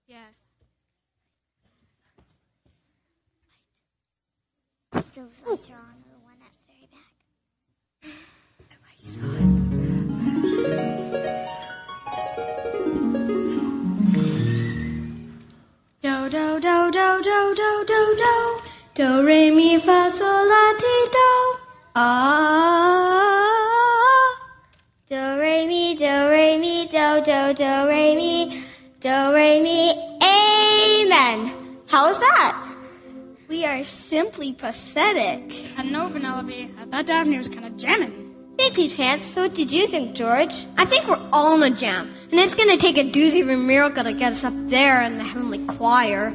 Yes. Those lights are on the one at the very back. Do, do, do, do, do, do, do, do. Do, re, mi, fa, sol, la, ti, do. Ah. Do, re, mi, do, re, mi, do, do, do, re, mi, do, re, mi. Amen. How was that? We are simply pathetic. I know, Penelope. I thought Daphne was kind of jamming. Thank you, Chance. So what did you think, George? I think we're all in a jam, and it's gonna take a doozy of a miracle to get us up there in the heavenly choir.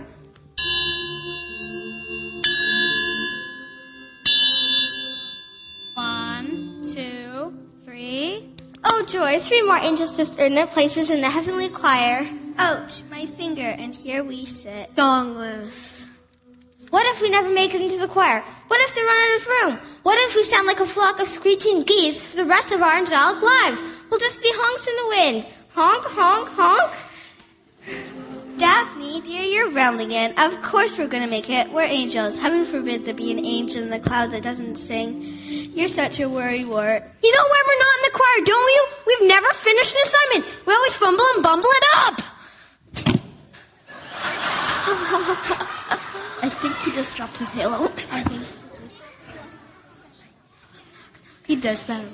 One, two, three. Oh, joy. 3 more angels just earned their places in the heavenly choir. Ouch, my finger, and here we sit. Songless. What if we never make it into the choir? What if they run out of room? What if we sound like a flock of screeching geese for the rest of our angelic lives? We'll just be honks in the wind. Honk, honk, honk. Daphne, dear, you're rambling in. Of course we're going to make it. We're angels. Heaven forbid there be an angel in the cloud that doesn't sing. You're such a worrywart. You know why we're not in the choir, don't we? We've never finished an assignment. We always fumble and bumble it up. I think he just dropped his halo. I think He does that.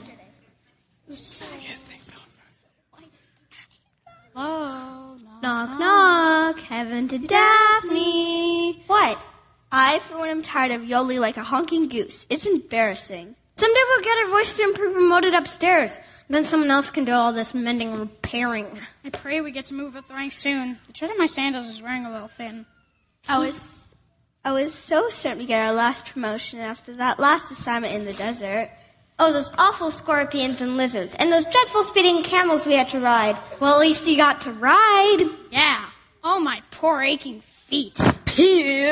Hello. Knock, knock. Heaven to Daphne. What? I, for one, am tired of yodely like a honking goose. It's embarrassing. Someday we'll get our voice to be promoted upstairs. Then someone else can do all this mending and repairing. I pray we get to move up the ranks soon. The tread of my sandals is wearing a little thin. I was so certain to get our last promotion after that last assignment in the desert. Oh, those awful scorpions and lizards, and those dreadful speeding camels we had to ride. Well, at least you got to ride. Yeah. Oh, my poor aching feet. Ew.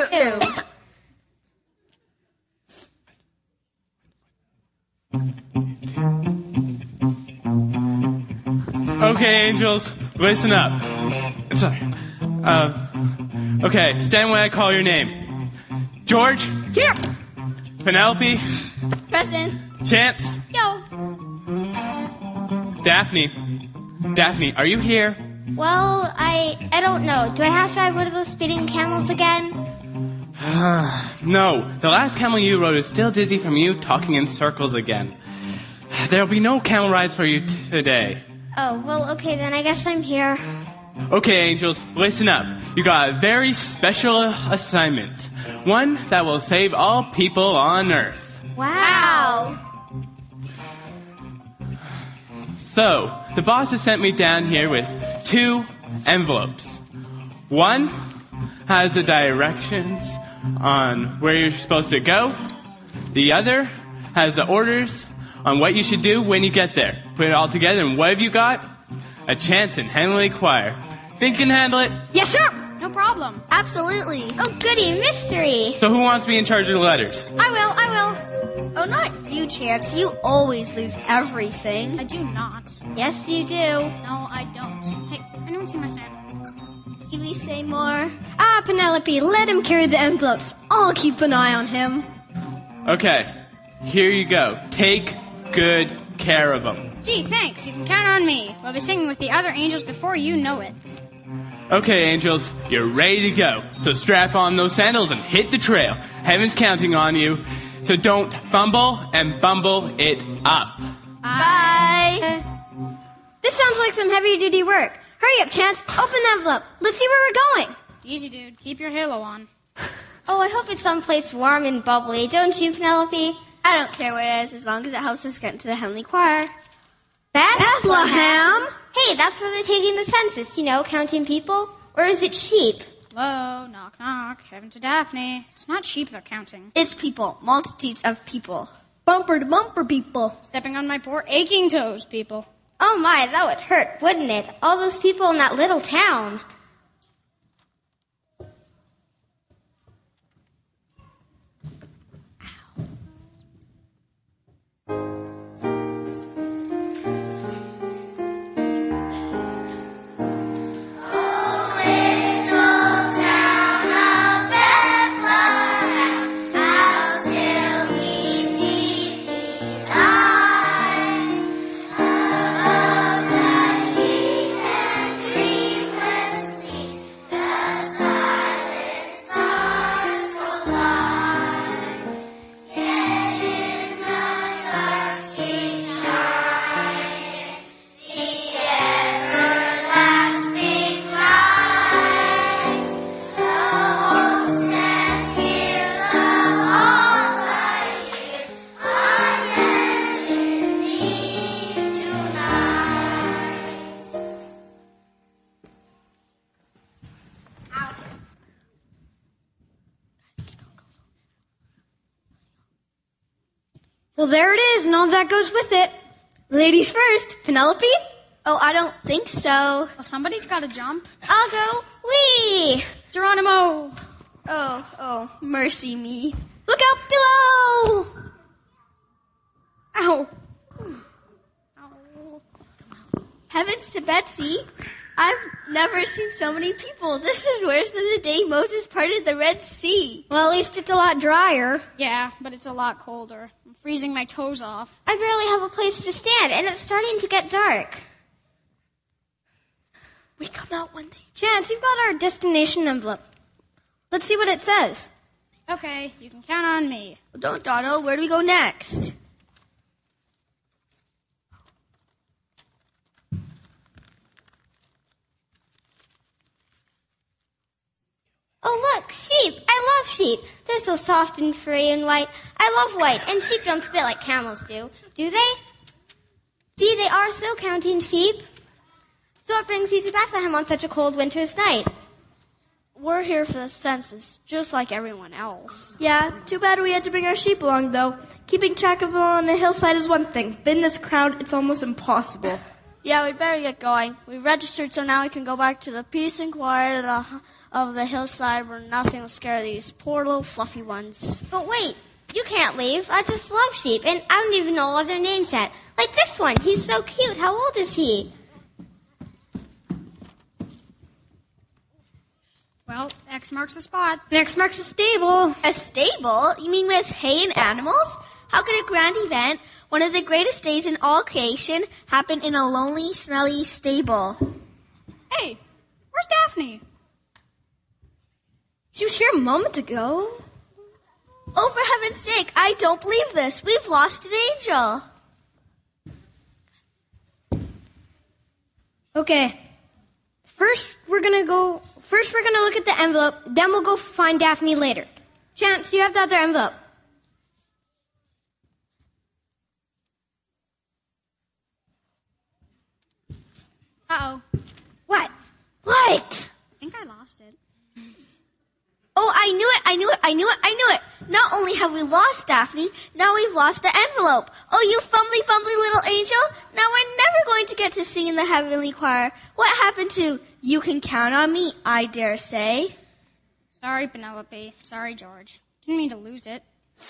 Okay, angels, listen up. Sorry. Okay, stand when I call your name. George? Here. Penelope? Present. Chance? Yo. Daphne? Daphne, are you here? Well, I don't know. Do I have to ride one of those speeding camels again? No, the last camel you rode is still dizzy from you talking in circles again. There'll be no camel rides for you today. Oh, well, okay, then I guess I'm here. Okay, angels, listen up. You got a very special assignment. One that will save all people on earth. Wow. So, the boss has sent me down here with 2 envelopes. One has the directions on where you're supposed to go. The other has the orders on what you should do when you get there. Put it all together, and what have you got? A chance in heavenly choir. Think you can handle it? Yes, sir. No problem. Absolutely. Oh, goody, mystery. So who wants to be in charge of the letters? I will. Oh, not you, Chance. You always lose everything. I do not. Yes, you do. No, I don't. Hey, anyone see my sandals? Can we say more? Ah, Penelope, let him carry the envelopes. I'll keep an eye on him. Okay, here you go. Take good care of them. Gee, thanks. You can count on me. We'll be singing with the other angels before you know it. Okay, angels, you're ready to go. So strap on those sandals and hit the trail. Heaven's counting on you. So don't fumble and bumble it up. Bye. This sounds like some heavy-duty work. Hurry up, Chance. Open the envelope. Let's see where we're going. Easy, dude. Keep your halo on. Oh, I hope it's someplace warm and bubbly, don't you, Penelope? I don't care where it is as long as it helps us get into the heavenly choir. Bethlehem. Hey, that's where they're taking the census, counting people. Or is it sheep? Hello, knock, knock. Heaven to Daphne. It's not sheep they're counting. It's people. Multitudes of people. Bumper to bumper, people. Stepping on my poor aching toes, people. Oh my, that would hurt, wouldn't it? All those people in that little town. Oh, little Well, there it is, and all that goes with it. Ladies first. Penelope? Oh, I don't think so. Well, somebody's got to jump. I'll go. Whee! Geronimo! Oh, mercy me. Look out below! Ow. Heavens to Betsy. I've never seen so many people. This is worse than the day Moses parted the Red Sea. Well, at least it's a lot drier. Yeah, but it's a lot colder. I'm freezing my toes off. I barely have a place to stand, and it's starting to get dark. We come out one day. Chance, you've got our destination envelope. Let's see what it says. Okay, you can count on me. Well, don't dawdle. Where do we go next? Oh, look, sheep. I love sheep. They're so soft and furry and white. I love white, and sheep don't spit like camels do. Do they? See, they are still counting sheep. So what brings you to Bethlehem on such a cold winter's night? We're here for the census, just like everyone else. Yeah, too bad we had to bring our sheep along, though. Keeping track of them on the hillside is one thing, but in this crowd, it's almost impossible. Yeah, we'd better get going. We registered so now we can go back to the peace and quiet of the hillside where nothing will scare these poor little fluffy ones. But wait, you can't leave. I just love sheep, and I don't even know all their names yet. Like this one. He's so cute. How old is he? Well, X marks the spot. Next marks a stable. A stable? You mean with hay and animals? How could a grand event, one of the greatest days in all creation, happen in a lonely, smelly stable? Hey, where's Daphne? She was here a moment ago. Oh, for heaven's sake, I don't believe this. We've lost an angel. Okay. First, we're gonna look at the envelope, then we'll go find Daphne later. Chance, you have the other envelope. Uh-oh. What? I think I lost it. Oh, I knew it. Not only have we lost Daphne, now we've lost the envelope. Oh, you fumbly bumbly little angel. Now we're never going to get to sing in the heavenly choir. What happened to You Can Count on Me, I dare say? Sorry, Penelope. Sorry, George. Didn't mean to lose it.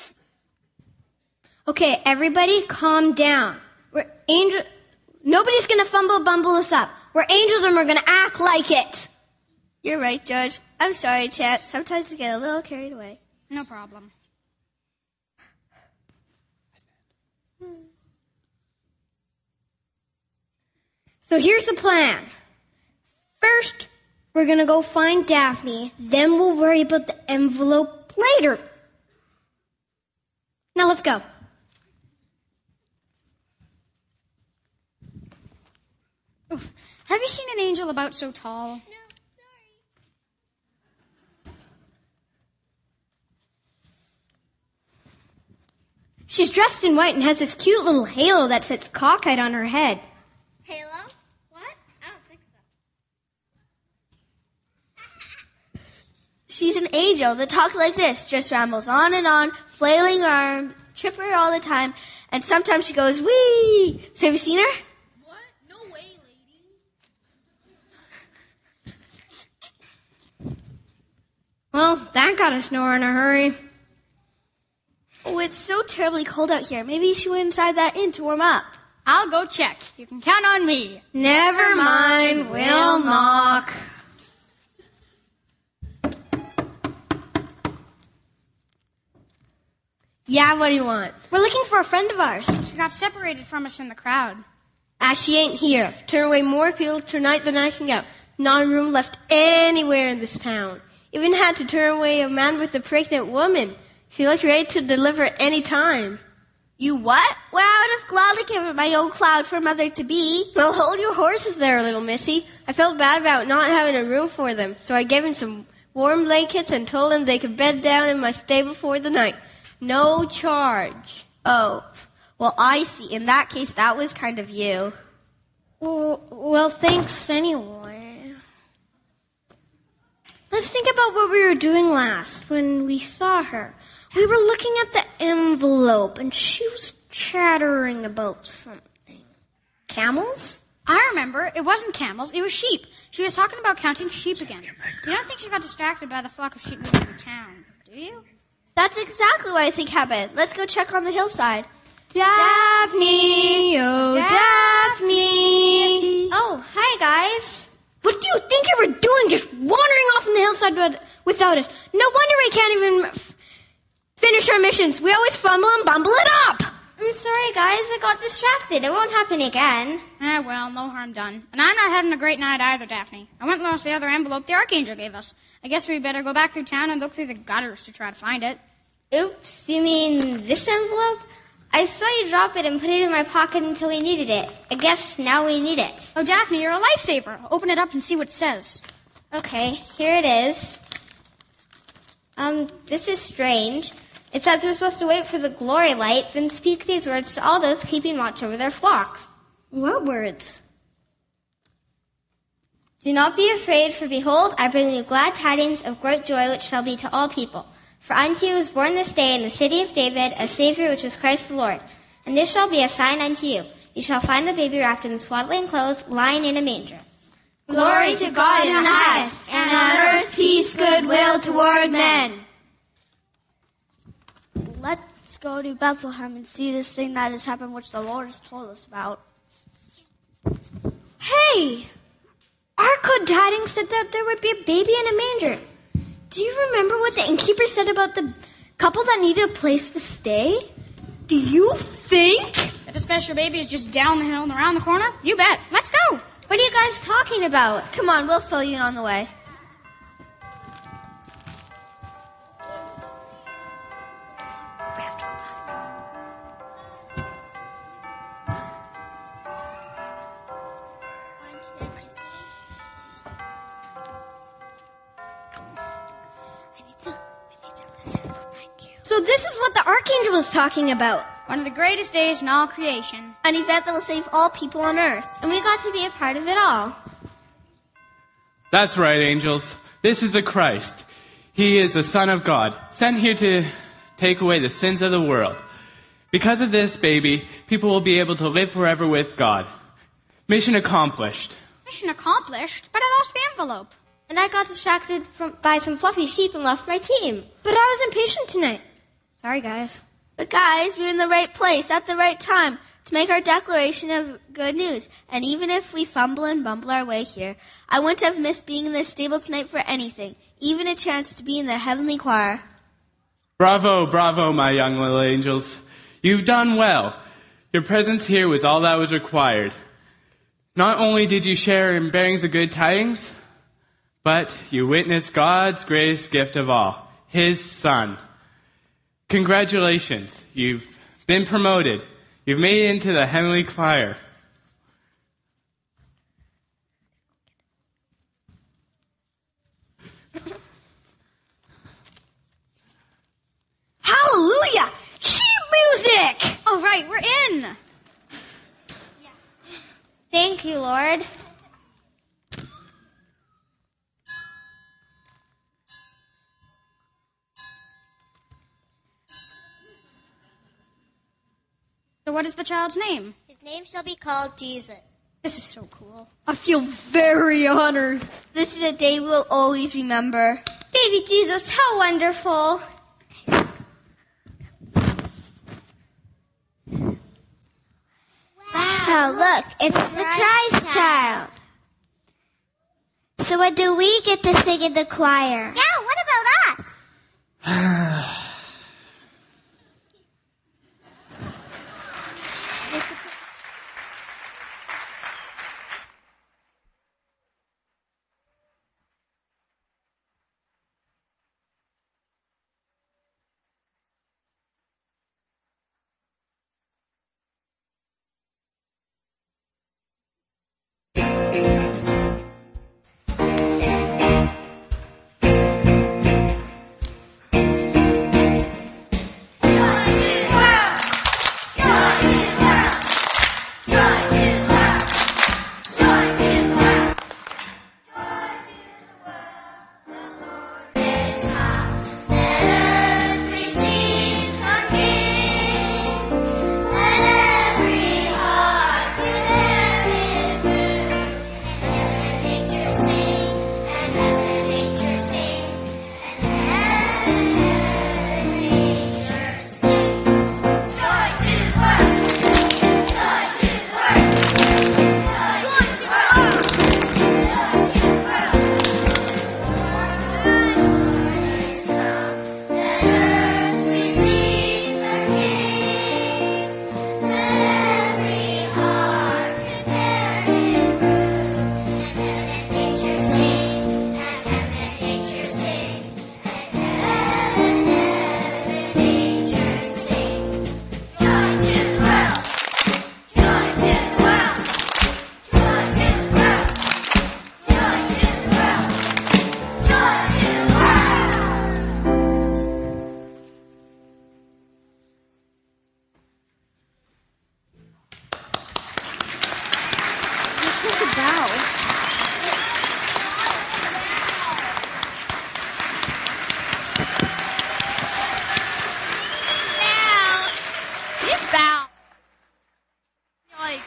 Okay, everybody calm down. Nobody's gonna bumble us up. We're angels and we're gonna act like it. You're right, George. I'm sorry, Chance. Sometimes I get a little carried away. No problem. So here's the plan. First, we're gonna go find Daphne, then we'll worry about the envelope later. Now let's go. Oof. Have you seen an angel about so tall? She's dressed in white and has this cute little halo that sits cockeyed on her head. Halo? What? I don't think so. She's an angel that talks like this, just rambles on, flailing her arms, chipper all the time, and sometimes she goes, wee! So have you seen her? What? No way, lady. Well, that got us nowhere in a hurry. Oh, it's so terribly cold out here. Maybe she went inside that inn to warm up. I'll go check. You can count on me. Never mind, we'll knock. Yeah, what do you want? We're looking for a friend of ours. She got separated from us in the crowd. She ain't here. Turn away more people tonight than I can get. Not a room left anywhere in this town. Even had to turn away a man with a pregnant woman. She looks ready to deliver any time. You what? Well, I would have gladly given my own cloud for mother-to-be. Well, hold your horses there, little missy. I felt bad about not having a room for them, so I gave them some warm blankets and told them they could bed down in my stable for the night. No charge. Oh, well, I see. In that case, that was kind of you. Well, thanks anyway. Let's think about what we were doing last when we saw her. We were looking at the envelope, and she was chattering about something. Camels? I remember. It wasn't camels. It was sheep. She was talking about counting sheep again. You don't think she got distracted by the flock of sheep moving through town, do you? That's exactly what I think happened. Let's go check on the hillside. Daphne, oh Daphne. Oh, hi guys. What do you think you were doing just wandering off on the hillside without us? No wonder we can't even finish our missions. We always fumble and bumble it up. I'm sorry guys, I got distracted. It won't happen again. Well, no harm done. And I'm not having a great night either, Daphne. I went and lost the other envelope the Archangel gave us. I guess we better go back through town and look through the gutters to try to find it. Oops, you mean this envelope? I saw you drop it and put it in my pocket until we needed it. I guess now we need it. Oh, Daphne, you're a lifesaver. Open it up and see what it says. Okay, here it is. This is strange. It says we're supposed to wait for the glory light, then speak these words to all those keeping watch over their flocks. What words? Do not be afraid, for behold, I bring you glad tidings of great joy, which shall be to all people. For unto you is born this day in the city of David a Savior, which is Christ the Lord. And this shall be a sign unto you. You shall find the baby wrapped in swaddling clothes, lying in a manger. Glory to God in the highest, and on earth peace, goodwill toward men. Let's go to Bethlehem and see this thing that has happened, which the Lord has told us about. Hey! Our good tidings said that there would be a baby in a manger. Do you remember what the innkeeper said about the couple that needed a place to stay? Do you think That the special baby is just down the hill and around the corner? You bet. Let's go. What are you guys talking about? Come on, we'll fill you in on the way. So this is what the Archangel was talking about. One of the greatest days in all creation. An event that will save all people on earth. And we got to be a part of it all. That's right, angels. This is the Christ. He is the Son of God, sent here to take away the sins of the world. Because of this baby, people will be able to live forever with God. Mission accomplished. Mission accomplished, but I lost the envelope. And I got distracted by some fluffy sheep and left my team. But I was impatient tonight. Sorry, guys. But guys, we're in the right place at the right time to make our declaration of good news. And even if we fumble and bumble our way here, I wouldn't have missed being in this stable tonight for anything, even a chance to be in the heavenly choir. Bravo, bravo, my young little angels. You've done well. Your presence here was all that was required. Not only did you share in bearings of good tidings, but you witnessed God's greatest gift of all, His Son. Congratulations. You've been promoted. You've made it into the heavenly choir. Hallelujah! Sheep music! All right, we're in. Thank you, Lord. So what is the child's name? His name shall be called Jesus. This is so cool. I feel very honored. This is a day we'll always remember. Baby Jesus, how wonderful. Wow, look, it's the Christ child. So what do we get to sing in the choir? Yeah, what about us? could bow. He's bow. Like,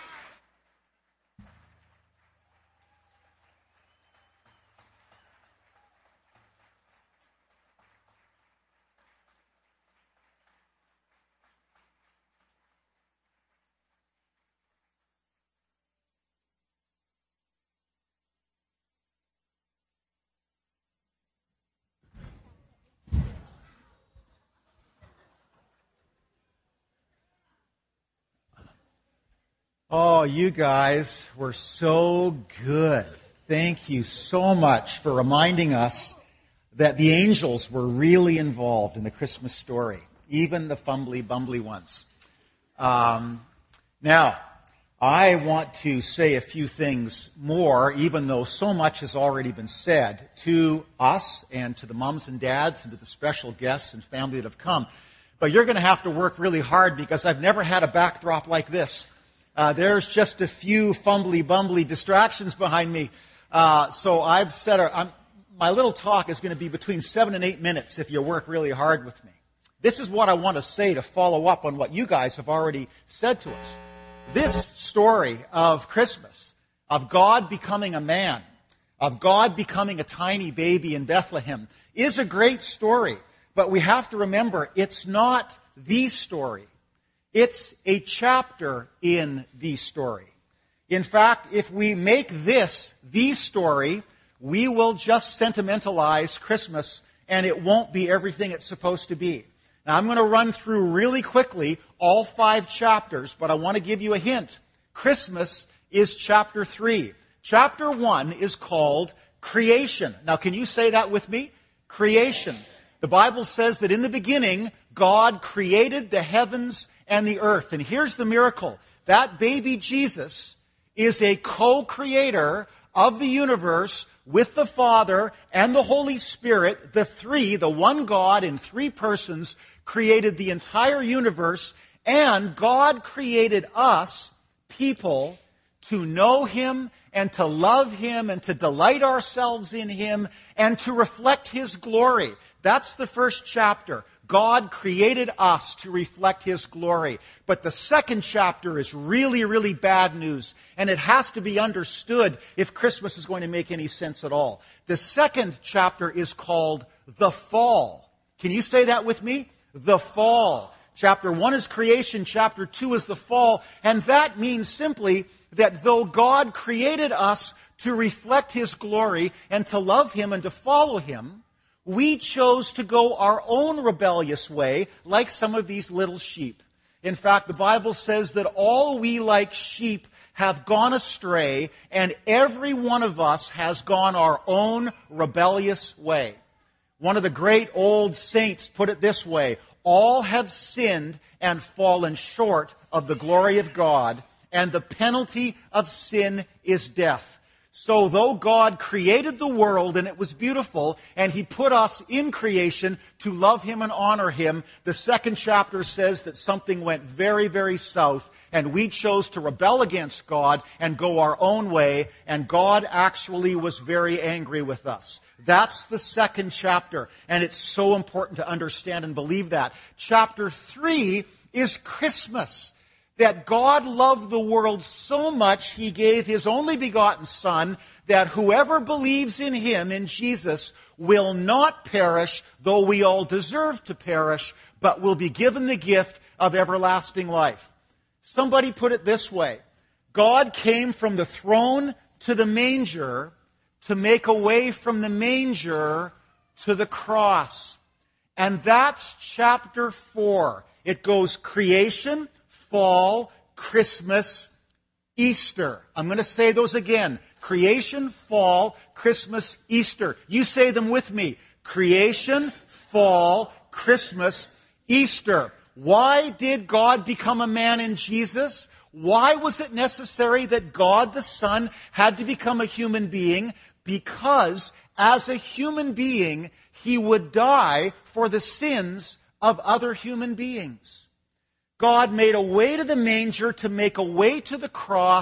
Oh, you guys were so good. Thank you so much for reminding us that the angels were really involved in the Christmas story, even the fumbly, bumbly ones. Now, I want to say a few things more, even though so much has already been said, to us and to the moms and dads and to the special guests and family that have come. But you're going to have to work really hard because I've never had a backdrop like this. There's just a few fumbly, bumbly distractions behind me. So I've said my little talk is going to be between 7 and 8 minutes if you work really hard with me. This is what I want to say to follow up on what you guys have already said to us. This story of Christmas, of God becoming a man, of God becoming a tiny baby in Bethlehem, is a great story. But we have to remember, it's not the story. It's a chapter in the story. In fact, if we make this the story, we will just sentimentalize Christmas and it won't be everything it's supposed to be. Now, I'm going to run through really quickly all 5 chapters, but I want to give you a hint. Christmas is chapter 3. Chapter 1 is called Creation. Now, can you say that with me? Creation. The Bible says that in the beginning, God created the heavens and the earth. And here's the miracle. That baby Jesus is a co-creator of the universe with the Father and the Holy Spirit. The one God in 3 persons created the entire universe, and God created us, people, to know Him and to love Him and to delight ourselves in Him and to reflect His glory. That's the first chapter. God created us to reflect His glory. But the second chapter is really, really bad news. And it has to be understood if Christmas is going to make any sense at all. The second chapter is called The Fall. Can you say that with me? The Fall. Chapter 1 is creation. Chapter 2 is the fall. And that means simply that though God created us to reflect His glory and to love Him and to follow Him, we chose to go our own rebellious way, like some of these little sheep. In fact, the Bible says that all we like sheep have gone astray, and every one of us has gone our own rebellious way. One of the great old saints put it this way: all have sinned and fallen short of the glory of God, and the penalty of sin is death. So though God created the world and it was beautiful, and He put us in creation to love Him and honor Him, the second chapter says that something went very, very south, and we chose to rebel against God and go our own way, and God actually was very angry with us. That's the second chapter, and it's so important to understand and believe that. Chapter 3 is Christmas. That God loved the world so much, He gave His only begotten Son, that whoever believes in Him, in Jesus, will not perish, though we all deserve to perish, but will be given the gift of everlasting life. Somebody put it this way: God came from the throne to the manger to make a way from the manger to the cross. And that's chapter 4. It goes creation, fall, Christmas, Easter. I'm going to say those again. Creation, fall, Christmas, Easter. You say them with me. Creation, fall, Christmas, Easter. Why did God become a man in Jesus? Why was it necessary that God the Son had to become a human being? Because as a human being, He would die for the sins of other human beings. God made a way to the manger to make a way to the cross,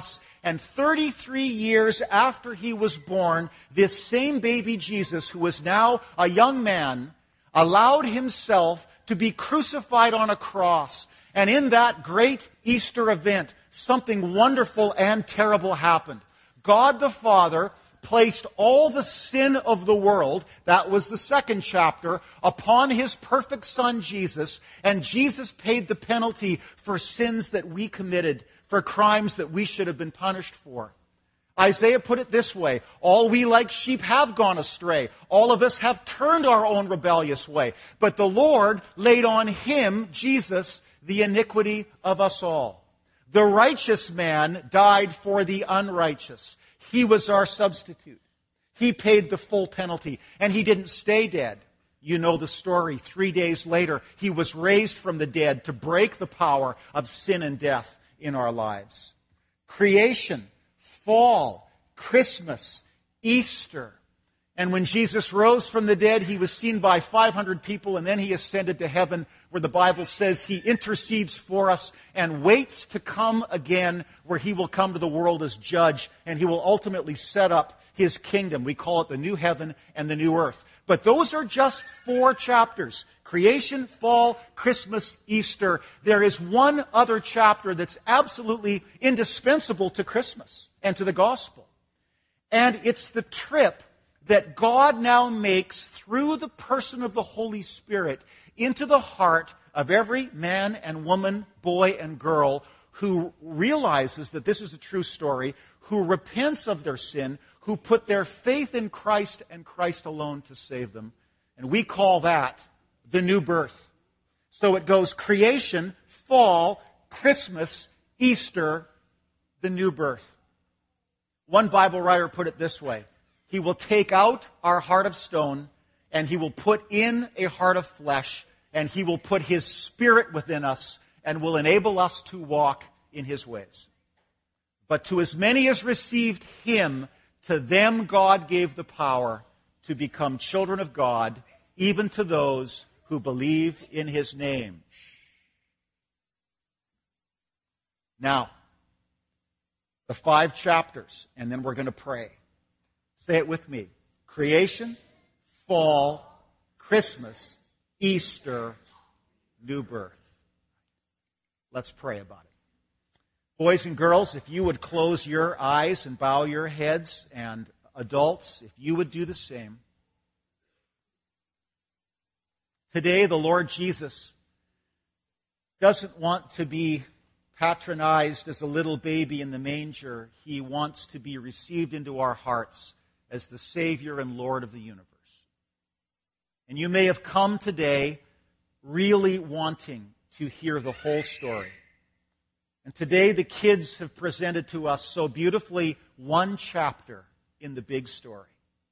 And 33 years after he was born, this same baby Jesus, who was now a young man, allowed himself to be crucified on a cross. And in that great Easter event, something wonderful and terrible happened. God the Father placed all the sin of the world, that was the second chapter, upon his perfect Son Jesus, and Jesus paid the penalty for sins that we committed, for crimes that we should have been punished for. Isaiah put it this way, all we like sheep have gone astray. All of us have turned our own rebellious way. But the Lord laid on him, Jesus, the iniquity of us all. The righteous man died for the unrighteous. He was our substitute. He paid the full penalty, and he didn't stay dead. You know the story. 3 days later, he was raised from the dead to break the power of sin and death in our lives. Creation, fall, Christmas, Easter. And when Jesus rose from the dead, he was seen by 500 people, and then he ascended to heaven, where the Bible says he intercedes for us and waits to come again, where he will come to the world as judge, and he will ultimately set up his kingdom. We call it the new heaven and the new earth. But those are just 4 chapters. Creation, fall, Christmas, Easter. There is one other chapter that's absolutely indispensable to Christmas and to the gospel. And it's the trip that God now makes through the person of the Holy Spirit into the heart of every man and woman, boy and girl who realizes that this is a true story, who repents of their sin, who put their faith in Christ and Christ alone to save them. And we call that the new birth. So it goes creation, fall, Christmas, Easter, the new birth. One Bible writer put it this way, he will take out our heart of stone, and he will put in a heart of flesh, and he will put his Spirit within us, and will enable us to walk in his ways. But to as many as received him, to them God gave the power to become children of God, even to those who believe in his name. Now, the 5 chapters, and then we're going to pray. Say it with me. Creation, fall, Christmas, Easter, new birth. Let's pray about it. Boys and girls, if you would close your eyes and bow your heads, and adults, if you would do the same. Today, the Lord Jesus doesn't want to be patronized as a little baby in the manger. He wants to be received into our hearts as the Savior and Lord of the universe. And you may have come today really wanting to hear the whole story. And today the kids have presented to us so beautifully one chapter in the big story.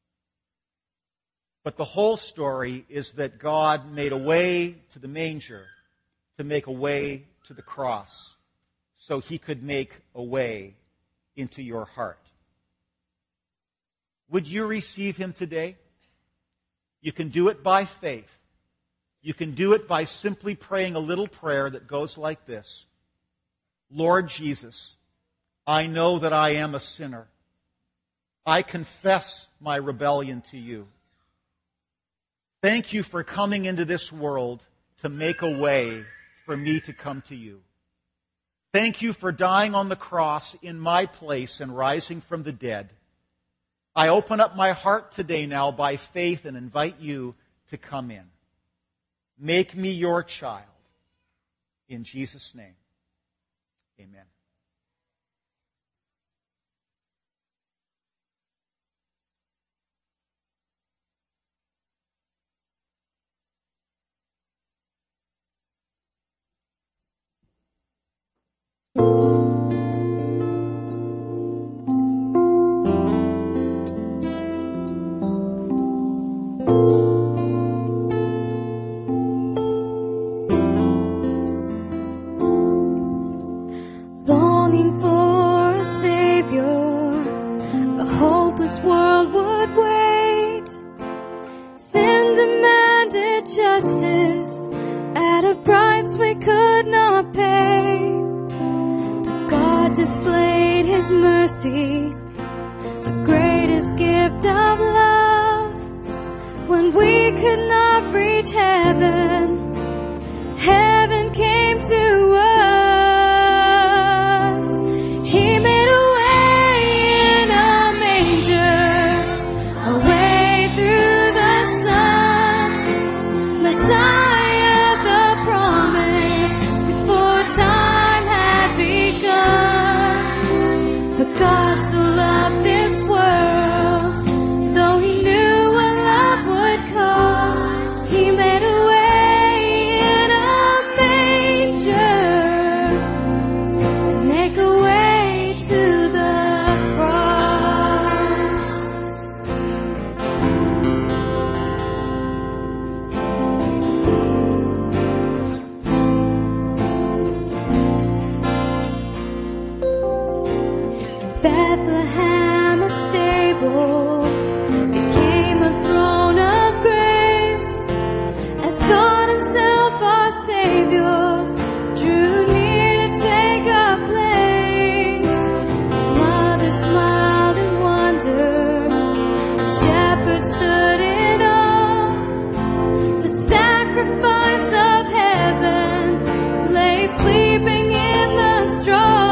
But the whole story is that God made a way to the manger to make a way to the cross so he could make a way into your heart. Would you receive him today? You can do it by faith. You can do it by simply praying a little prayer that goes like this. Lord Jesus, I know that I am a sinner. I confess my rebellion to you. Thank you for coming into this world to make a way for me to come to you. Thank you for dying on the cross in my place and rising from the dead. I open up my heart today now by faith and invite you to come in. Make me your child. In Jesus' name, amen. Justice at a price we could not pay. But God Spirit displayed His mercy, the greatest gift of love. When we could not reach heaven, heaven came to us. He made a way in a manger, a way through the sun. Messiah, the promise, before time had begun. For God so loved this world, though He knew what love would cost, He made a way in a manger to make a way to the cross. Bethlehem, a stable, became a throne of grace, as God Himself, our Savior, drew near to take our place. His mother smiled in wonder, the shepherds stood in awe. The sacrifice of heaven lay sleeping in the straw.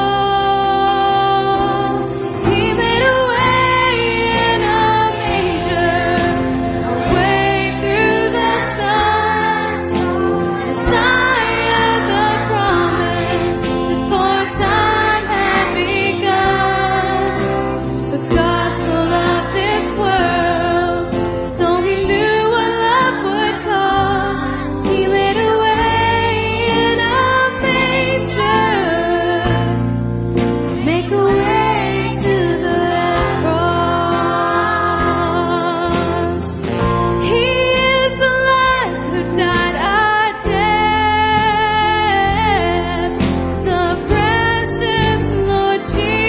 He made a way in a manger, a way through the sun. Messiah, the promise, before time had begun. For God so loved this world, though He knew what love would cost, He made a way in a manger to make a way to the cross. He is the life who died our death, the precious Lord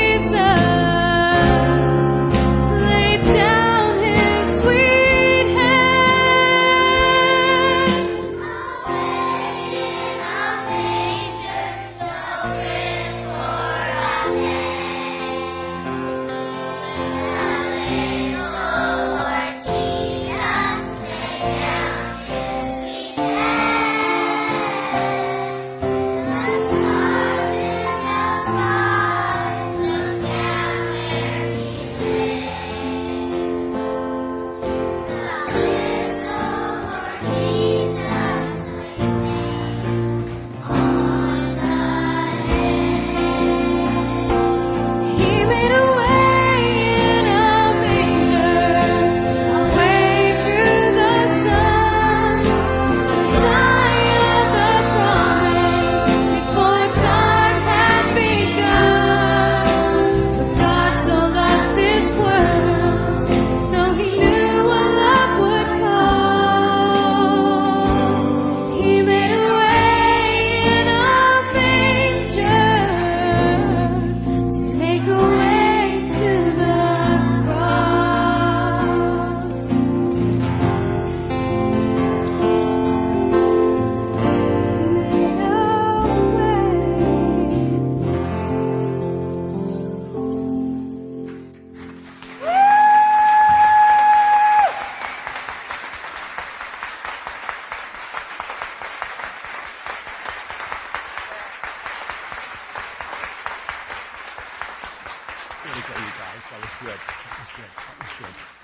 Jesus laid down His sweet head. He made a way in a manger, a way through the sun. Messiah, the promise, before time had begun. For God so loved this world, though He knew what love would cost, He made a way in a manger to make a way to the cross. Made a way. There we go, you guys. That was good. This is good. That was good.